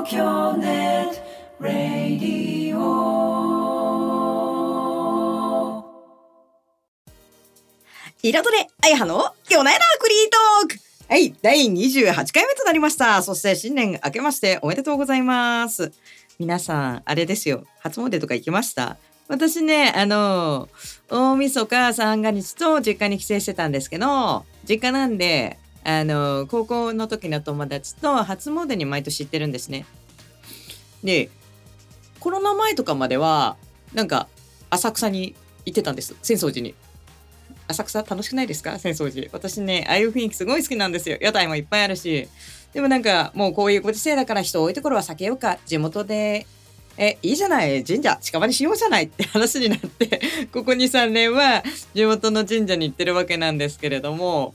東京ネットラディオ。 彩りあやはの夜な夜なフリートーク。はい、第28回目となりました。そして新年明けましておめでとうございます。皆さんあれですよ、初詣とか行きました？私ね、大晦日三が日と実家に帰省してたんですけど、実家なんで高校の時の友達と初詣に毎年行ってるんですね。で、コロナ前とかまではなんか浅草に行ってたんです。浅草寺に。浅草楽しくないですか？浅草寺。私ね、ああいう雰囲気すごい好きなんですよ。屋台もいっぱいあるし。でもなんかもうこういうご時世だから人多いところは避けようか。地元でいいじゃない、神社近場にしようじゃないって話になってここ 2,3 年は地元の神社に行ってるわけなんですけれども、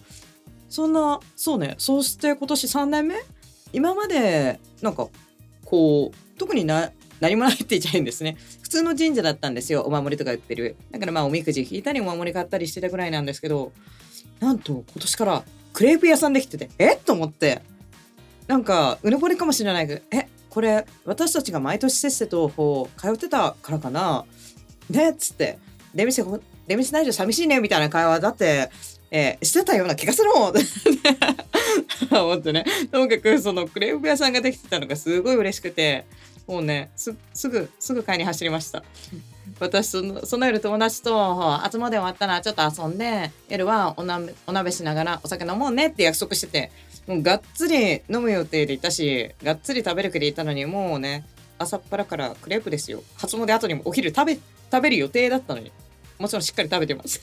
そうして今年3年目、今までなんかこう特に何もないって言っちゃうんですね。普通の神社だったんですよ。お守りとか売ってる。だからまあおみくじ引いたりお守り買ったりしてたぐらいなんですけど、なんと今年からクレープ屋さんできててと思って、なんかうぬぼれかもしれないけど、これ私たちが毎年せっせとこう通ってたからかなねっつって、出店ないと寂しいねみたいな会話だって、してたような気がするもん思ってね。ともかくそのクレープ屋さんができてたのがすごい嬉しくて、もうねすぐ買いに走りました。私その夜友達と集まで終わったらちょっと遊んで、夜はお鍋しながらお酒飲もうねって約束してて、もうがっつり飲む予定でいたし、がっつり食べる気でいたのに、もうね朝っぱらからクレープですよ。初詣後にもお昼食べる予定だったのに、もちろんしっかり食べてます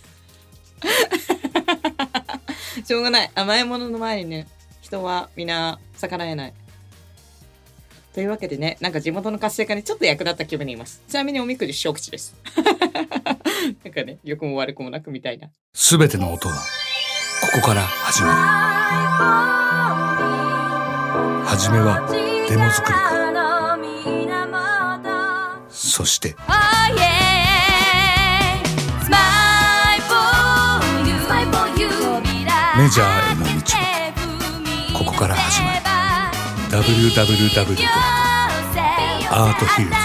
しょうがない、甘いものの前にね人はみんな逆らえないというわけでね、なんか地元の活性化にちょっと役立った気分にいます。ちなみにおみくじ小口ですなんかね、良くも悪くもなくみたいな。 すべての音はここから始まる。はじめはデモ作りか、そしてメジャーへの道はここから始まる。 www.arthillsnet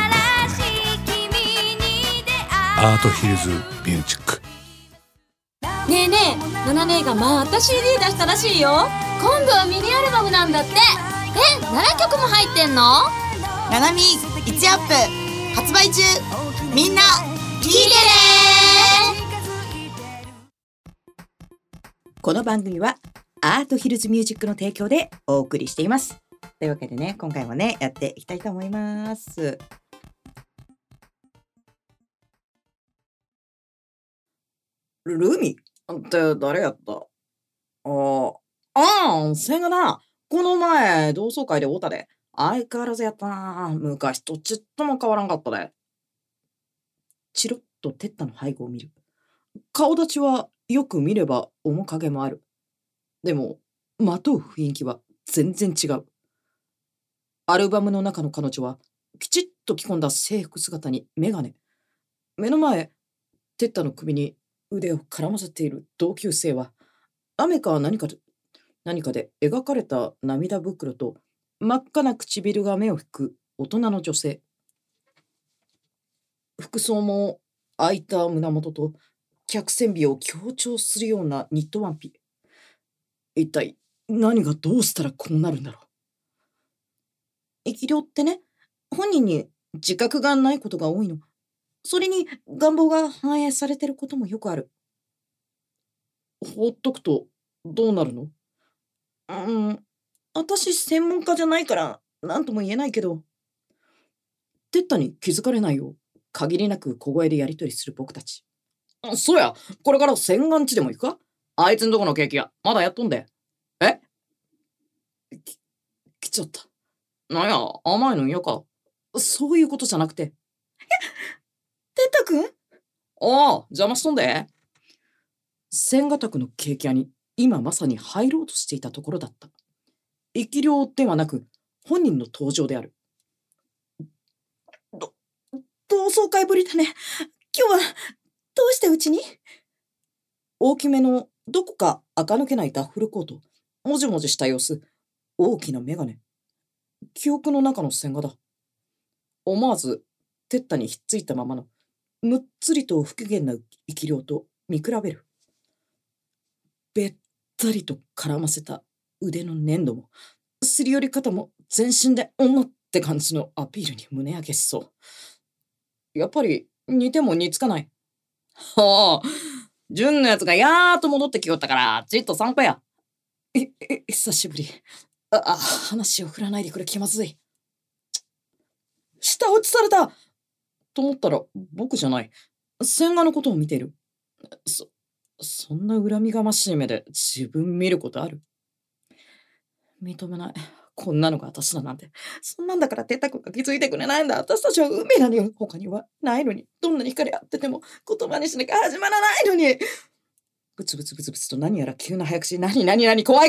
アートヒルズミュージック。 ねえねえ、ナナ姉がまた CD 出したらしいよ。今度はミニアルバムなんだって。7曲も入ってんの？ ナナミ1アップ発売中。みんな聞いてね。 この番組はアートヒルズミュージックの提供でお送りしています。というわけでね、今回もねやっていきたいと思います。ルミって誰やった？千賀な。この前同窓会で会うたで。相変わらずやったな。昔とちっとも変わらんかったで。チロッとテッタの背後を見る。顔立ちはよく見れば面影もある。でもまとう雰囲気は全然違う。アルバムの中の彼女はきちっと着込んだ制服姿にメガネ。目の前、テッタの首に腕を絡ませている同級生は、雨か何かで描かれた涙袋と真っ赤な唇が目を引く大人の女性。服装も開いた胸元と客船美を強調するようなニットワンピ。一体何がどうしたらこうなるんだろう。生き量ってね、本人に自覚がないことが多いの。それに願望が反映されてることもよくある。放っとくとどうなるの？私専門家じゃないから何とも言えないけど、テッタに気づかれないよう限りなく小声でやり取りする僕たち。そうや、これから洗顔地でも行くか？あいつんとこのケーキ屋まだやっとんで。来ちゃった。なんや、甘いの嫌か？そういうことじゃなくて。テッタくん？邪魔しとんで。千ヶ宅のケーキ屋に今まさに入ろうとしていたところだった。生き量ではなく本人の登場である。同窓会ぶりだね。今日はどうしてうちに？大きめのどこか垢抜けないダッフルコート、もじもじした様子、大きなメガネ。 記憶の中の線画だ。思わずテッタにひっついたままのむっつりと不機嫌な生き量と見比べる。べったりと絡ませた腕の粘土もすり寄り方も全身で女って感じのアピールに胸焼けしそう。やっぱり似ても似つかない。はあ、純のやつがやーっと戻ってきよったからじっと散歩や。久しぶり。話を振らないでくれ、気まずい。舌打ちされたと思ったら僕じゃない。線画のことを見ている。そんな恨みがましい目で自分見ることある？認めない。こんなのが私だなんて。そんなんだからテッタ君が気づいてくれないんだ。私たちは運命なのよ。他にはないのに。どんなに光あってても言葉にしなきゃ始まらないのに。ブツブツブツブツと何やら急な早口。何怖い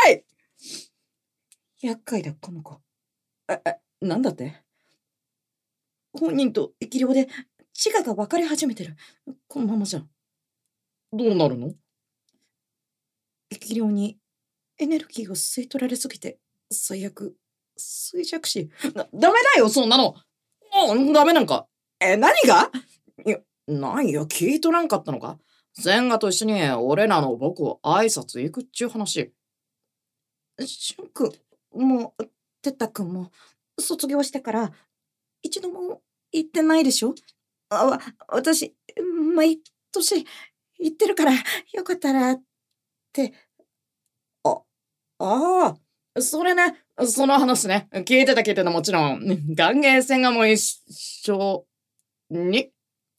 厄介だ、この子。なんだって？本人と生き量で自我が分かれ始めてる。このままじゃ。どうなるの？生き量にエネルギーを吸い取られすぎて、最悪、衰弱死。ダメだよ、そんなの。ダメなんか。何が？なんや、聞いとらんかったのか？千賀と一緒に俺らの僕を挨拶行くっちゅう話。しゅんくんも、てったくんも、卒業してから、一度も行ってないでしょ？私、毎年行ってるから、よかったら、って。それね、その話ね。聞いてたもちろん。学芸千賀も一緒に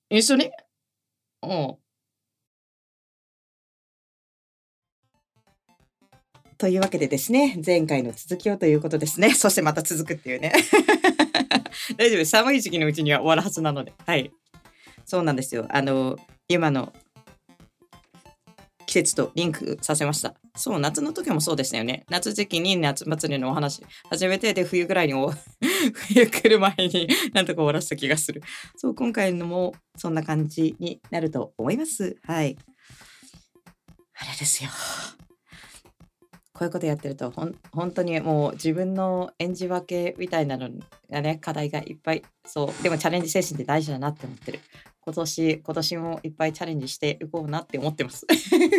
というわけでですね、前回の続きをということですね。そしてまた続くっていうね。大丈夫、寒い時期のうちには終わるはずなので。はい。そうなんですよ。今の季節とリンクさせました。そう、夏の時もそうでしたよね。夏時期に夏祭りのお話始めて、で、冬ぐらいに冬来る前になんとか終わらせた気がする。そう、今回のもそんな感じになると思います。はい。あれですよ。こういうことやってると本当にもう自分の演じ分けみたいなのがね、課題がいっぱい。そうでもチャレンジ精神って大事だなって思ってる。今年もいっぱいチャレンジしていこうなって思ってます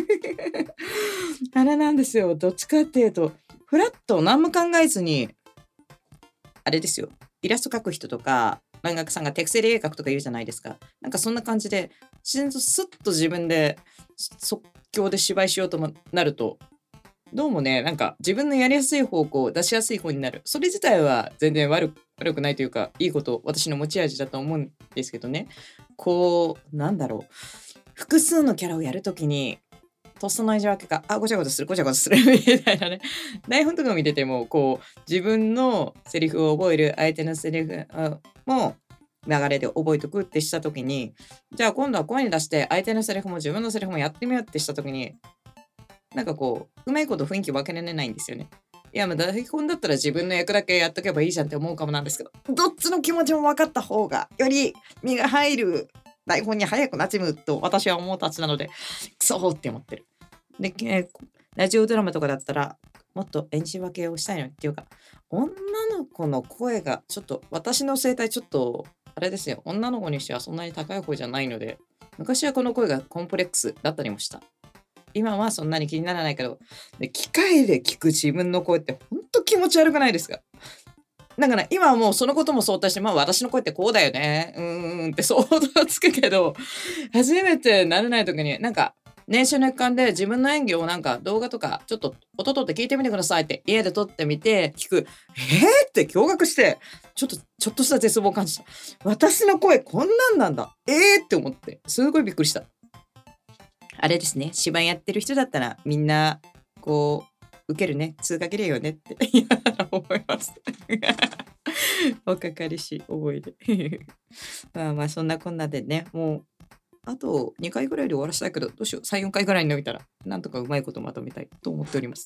あれなんですよ、どっちかっていうとフラッと何も考えずに、あれですよ、イラスト描く人とか漫画家さんが手癖で絵描くとか言うじゃないですか。なんかそんな感じで自然とスッと自分で即興で芝居しようとなると、どうもね、なんか自分のやりやすい方向、出しやすい方になる。それ自体は全然悪くないというか、いいこと、私の持ち味だと思うんですけどね。こう、なんだろう。複数のキャラをやるときに、とっさの演じ分けが、ごちゃごちゃするみたいなね。台本とか見てても、こう、自分のセリフを覚える、相手のセリフも流れで覚えとくってしたときに、じゃあ今度は声に出して、相手のセリフも自分のセリフもやってみようってしたときに、なんかこう、うまいこと雰囲気分けられないんですよね。いや、台本だったら自分の役だけやっとけばいいじゃんって思うかもなんですけど、どっちの気持ちも分かった方が、より身が入る台本に早く馴染むと私は思うたちなので、クソーって思ってる。で、ラジオドラマとかだったら、もっと演じ分けをしたいのっていうか、女の子の声がちょっと、私の声帯ちょっと、あれですよ、女の子にしてはそんなに高い方じゃないので、昔はこの声がコンプレックスだったりもした。今はそんなに気にならないけど、機械で聞く自分の声ってほんと気持ち悪くないですか？だから今はもうそのことも想定して、私の声ってこうだよね。って想像つくけど、初めて慣れない時に、なんか、年収の一環で自分の演技をなんか動画とかちょっと音撮って聞いてみてくださいって家で撮ってみて聞く。って驚愕して、ちょっとした絶望を感じた。私の声こんなんだ。って思って、すごいびっくりした。あれですね、芝居やってる人だったらみんなこう受けるね、通過切れよねって思いますおかかりしい思いでまあそんなこんなでね、もうあと2回ぐらいで終わらせたいけど、どうしよう、3、4回ぐらいに伸びたらなんとかうまいことまとめたいと思っております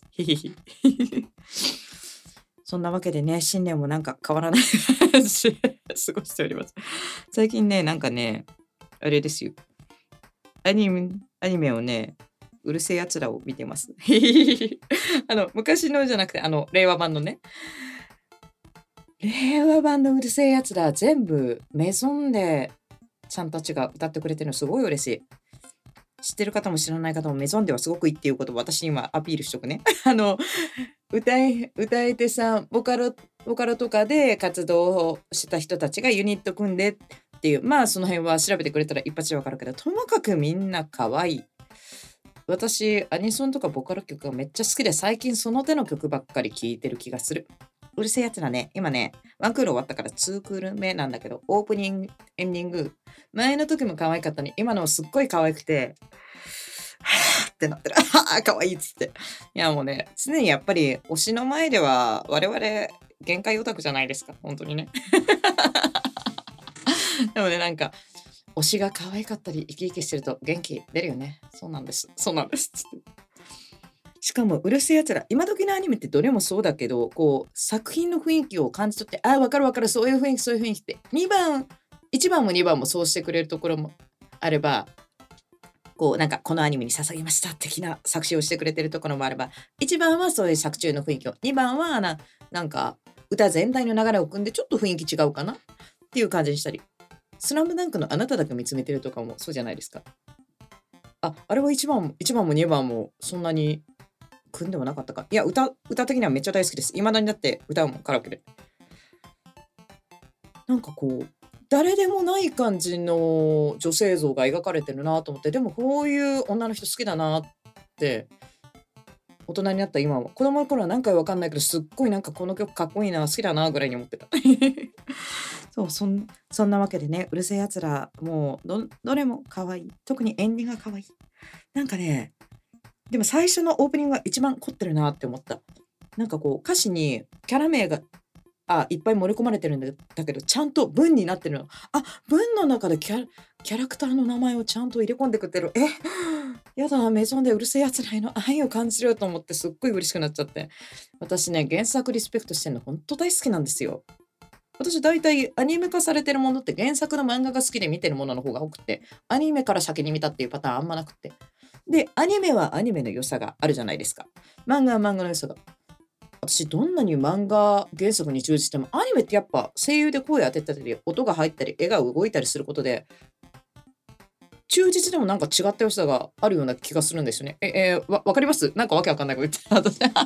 そんなわけでね、新年もなんか変わらないし過ごしております。最近ね、なんかね、あれですよ、アニメをね、うるせえやつらを見てます昔のじゃなくて令和版のね、 令和版のうるせえやつら全部メゾンでちゃんたちが歌ってくれてるのすごい嬉しい。知ってる方も知らない方もメゾンではすごくいいっていうことを私今アピールしとくね。歌えてさ、ボカロとかで活動した人たちがユニット組んでっていう、まあその辺は調べてくれたら一発でわかるけど、ともかくみんな可愛い。私アニソンとかボカロ曲がめっちゃ好きで、最近その手の曲ばっかり聴いてる気がする。うるせえやつらね、今ね、1クール終わったから2クール目なんだけど、オープニング、エンディング、前の時も可愛かったのに、今のすっごい可愛くて、はぁってなってる。はぁ、可愛いっつって。いやもうね、常にやっぱり推しの前では我々限界オタクじゃないですか、本当にね。でもね、なんか、推しが可愛かったり生き生きしてると元気出るよね。そうなんです。そうなんです。つってしかもうるせえやつら、今時のアニメってどれもそうだけど、こう作品の雰囲気を感じ取って、あ、わかるわかる、そういう雰囲気、そういう雰囲気って1番も2番もそうしてくれるところもあれば、こうなんかこのアニメに捧げました的な作詞をしてくれてるところもあれば、1番はそういう作中の雰囲気を、2番はなんか歌全体の流れを組んでちょっと雰囲気違うかなっていう感じにしたり、スラムダンクのあなただけ見つめてるとかもそうじゃないですか。あれは1番も2番もそんなに組んでもなかったか。いや、歌的にはめっちゃ大好きです。未だにだって歌うもん、カラオケで。なんかこう、誰でもない感じの女性像が描かれてるなと思って、でもこういう女の人好きだなって、大人になった今は、子供の頃は何回わかんないけど、すっごいなんかこの曲かっこいいな、好きだなぐらいに思ってた。そう、そんなわけでね、うるせえやつら、もうどれも可愛い。特にエンディングが可愛い。なんかね、でも最初のオープニングが一番凝ってるなって思った。なんかこう歌詞にキャラ名がいっぱい盛り込まれてるんだけど、ちゃんと文になってるの。文の中でキャラクターの名前をちゃんと入れ込んでくってる。やだな、メゾンでうるせえやつらへの愛を感じると思ってすっごい嬉しくなっちゃって。私ね、原作リスペクトしてるの本当大好きなんですよ。私大体アニメ化されてるものって原作の漫画が好きで見てるものの方が多くて、アニメから先に見たっていうパターンあんまなくて。で、アニメはアニメの良さがあるじゃないですか。漫画は漫画の良さが。私どんなに漫画原作に忠実しても、アニメってやっぱ声優で声当てたり、音が入ったり、絵が動いたりすることで、忠実でもなんか違った良さがあるような気がするんですよね。わかります？なんかわけわかんないこと言ってた。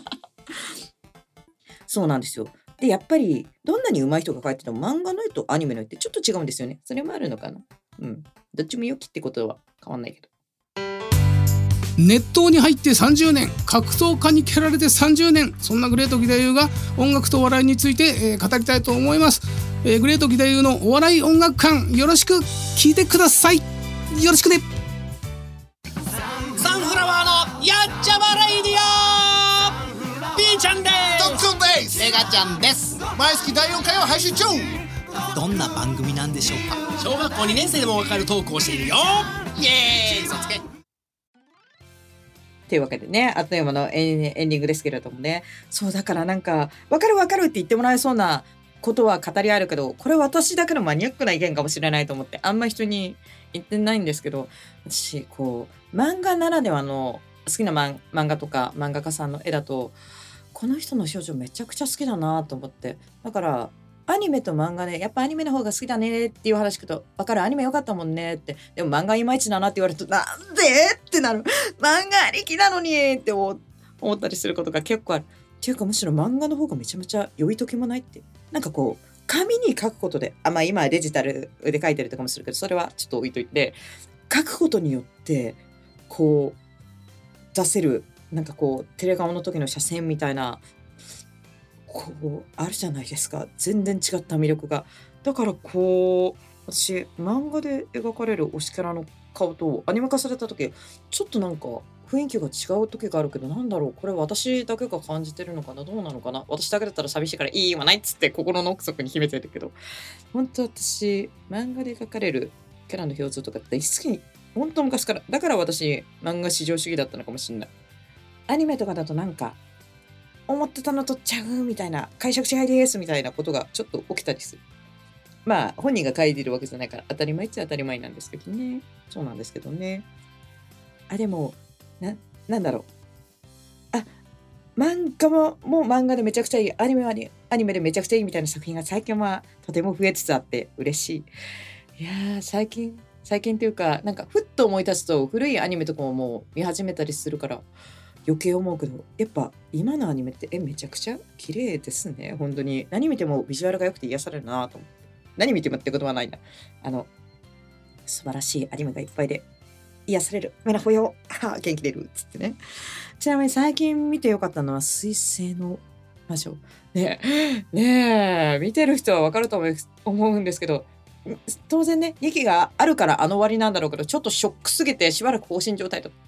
そうなんですよ。で、やっぱりどんなに上手い人が描いてても漫画の絵とアニメの絵ってちょっと違うんですよね。それもあるのかな。どっちも良きってことは変わんないけど。 熱湯に入って30年、格闘家に蹴られて30年、そんなグレート義太夫が音楽とお笑いについて、語りたいと思います。グレート義太夫のお笑い音楽館、よろしく聞いてください。よろしくね。 サンフラワーのやっちゃまレイディオ、ピーちゃんです。 トッツンです。 メガちゃんです。 毎月第4回を配信中。 どんな番組なんでしょうか。小学校2年生でもわかるトークをしているよ。イエーイ、嘘つけ。 というわけでね、あっという間のエンディングですけれどもね。そうだからなんか分かるって言ってもらえそうなことは語り合えるけど、これ私だけのマニアックな意見かもしれないと思ってあんま人に言ってないんですけど、私こう漫画ならではの好きな漫画とか漫画家さんの絵だと、この人の表情めちゃくちゃ好きだなと思って、だからアニメと漫画でやっぱアニメの方が好きだねっていう話聞くと、分かる、アニメ良かったもんねって、でも漫画いまいちだなって言われると、なんでってなる、漫画ありきなのにって思ったりすることが結構ある。っていうかむしろ漫画の方がめちゃめちゃ良い時もないって、なんかこう紙に書くことで、まあ今はデジタルで書いてるとかもするけど、それはちょっと置いといて、書くことによってこう出せる、なんかこうテレ顔の時の写真みたいなこうあるじゃないですか。全然違った魅力が。だからこう私漫画で描かれる推しキャラの顔とアニメ化された時、ちょっとなんか雰囲気が違う時があるけど、なんだろう、これ私だけが感じてるのかな、どうなのかな。私だけだったら寂しいからいいわないっつって心の奥底に秘めてるけど、本当私漫画で描かれるキャラの表情とか大好き、本当昔から。だから私漫画至上主義だったのかもしれない。アニメとかだとなんか思ってたの取っちゃうみたいな、解釈違いですみたいなことがちょっと起きたりする。まあ本人が書いてるわけじゃないから当たり前っちゃ当たり前なんですけどね。そうなんですけどね。でもなんだろう、 漫画も漫画でめちゃくちゃいい、アニメでめちゃくちゃいいみたいな作品が最近はとても増えつつあって嬉しい。いやー、最近っていうか、なんかふっと思い出すと古いアニメとかももう見始めたりするから余計思うけど、やっぱ今のアニメってめちゃくちゃ綺麗ですね。本当に何見てもビジュアルが良くて癒されるなと思って。何見てもってことはないな。素晴らしいアニメがいっぱいで癒される。メラホヨ元気出るっつってね。ちなみに最近見てよかったのは水星の魔女。ねえ、見てる人はわかると思うんですけど、当然ね、2期があるから終わりなんだろうけど、ちょっとショックすぎてしばらく放心状態だ。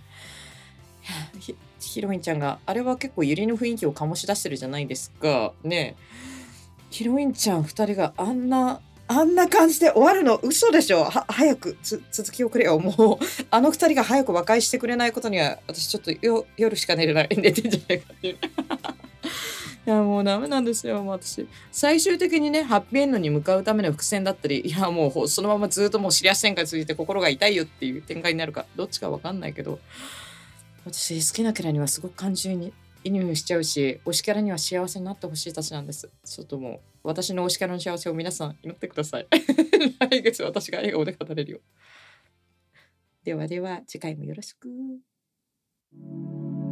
ヒロインちゃんがあれは結構ユリの雰囲気を醸し出してるじゃないですかね。ヒロインちゃん2人があんな感じで終わるの嘘でしょ。早く続きをくれよ。もうあの2人が早く和解してくれないことには私ちょっと夜しか寝てんじゃないかっていう。いやもうダメなんですよ。もう私最終的にね、ハッピーエンドに向かうための伏線だったり、いやもうそのままずっともうシリアス展開続いて心が痛いよっていう展開になるかどっちか分かんないけど、私好きなキャラにはすごく感情に移入しちゃうし、推しキャラには幸せになってほしいたちなんです。ちょっともう私の推しキャラの幸せを皆さん祈ってください。来月私が笑顔で語れるよ。ではでは次回もよろしく。